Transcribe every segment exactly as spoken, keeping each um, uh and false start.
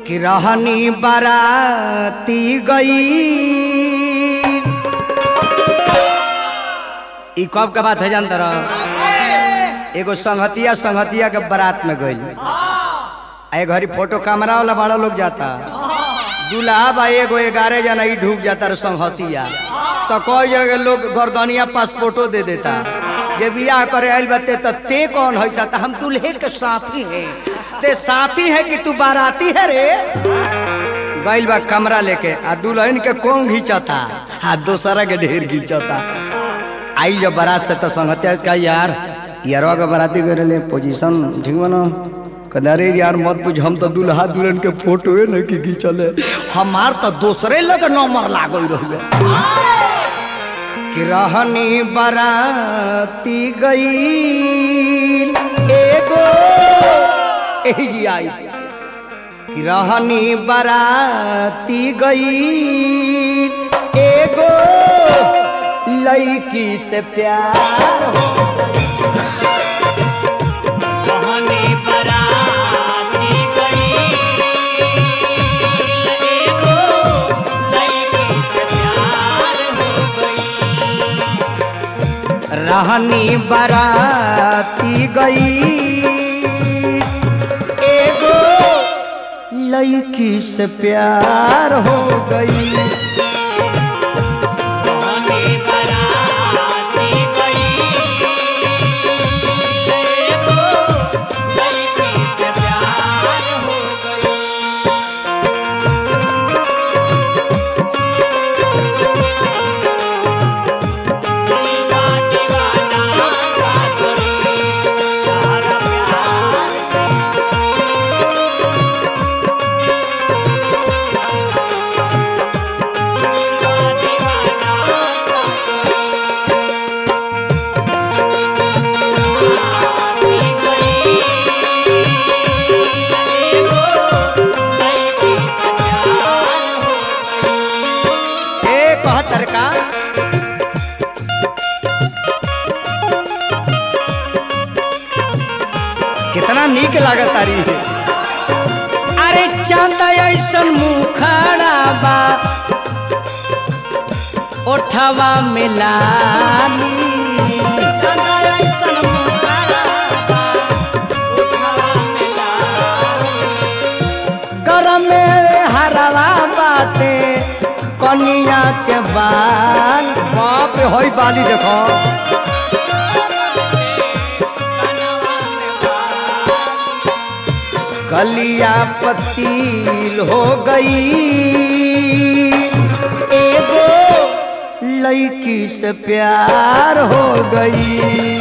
कि रहनी बाराती गई। ई कब का बात है जानता रहो? एगो संगतिया संगतिया के बारात में गई। ए घरी फोटो कैमरा वाला बड़ा लोग जाता। दूल्हा बा एगो ग्यारह जना ही ढूक जाता रे संगतिया। तो कोई जगह लोग गर्दनिया पासपोर्टो दे देता। जे बियाह करे आइल बते तो ते कौन है सा? हम दूल्हे के साथी हैं। ते साथी है कि तू बाराती है रे? गइल बा कमरा लेके आ दुल्हन के कौन घिंचता आ दूसरा के ढेर घिंचता। आई जब बारात से तो संगतिया का यार यारवा के बाराती करे ले पोजीशन ठीक बनो कदारे यार मत पूछ। हम तो दुल्हा दुल्हन के फोटो है न कि घिंचले हमार तो दूसरे लग नंबर लागल रह कि रहनी बाराती गई एगो एही आई कि रहनी बाराती गई एगो लड़की से प्यार हो। रहनी बाराती गई एगो लड़की से प्यार हो गई। रहनी बाराती गई एगो लड़की से प्यार हो गई। रहनी बाराती गई एगो लड़की से प्यार हो गई। कितना नीक लागत तारी है। अरे चांदा ऐसन मुखड़ा बा ओठवा में लाली। चांदा ऐसन मुखड़ा बा ओठवा में लाली। गरम में हरवा बाटे कनिया के बाल। बाप रे होई बाली देखो कलिया पतील हो गई एगो लड़की से प्यार हो गई।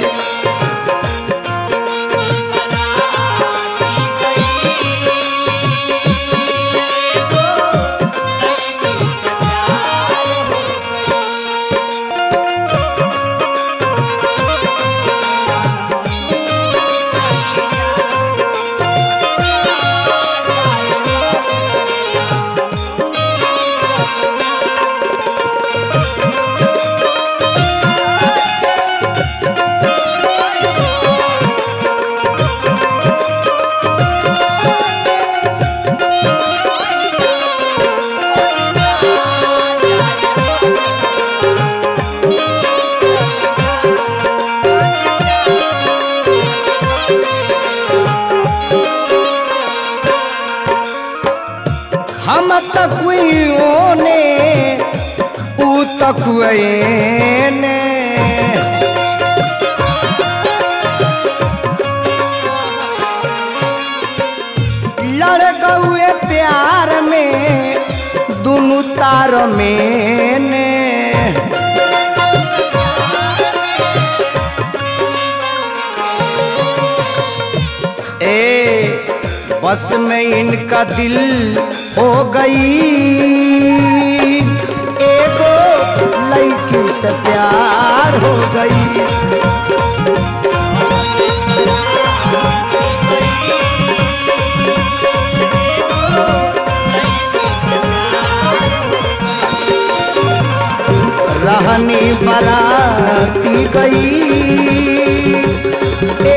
हम तकुओं ने ऊ तकुए ने लड़ गए प्यार में दोनों तार में ने। ए बस में इनका दिल हो गई एगो लड़की से प्यार हो गई। रहनी बाराती गई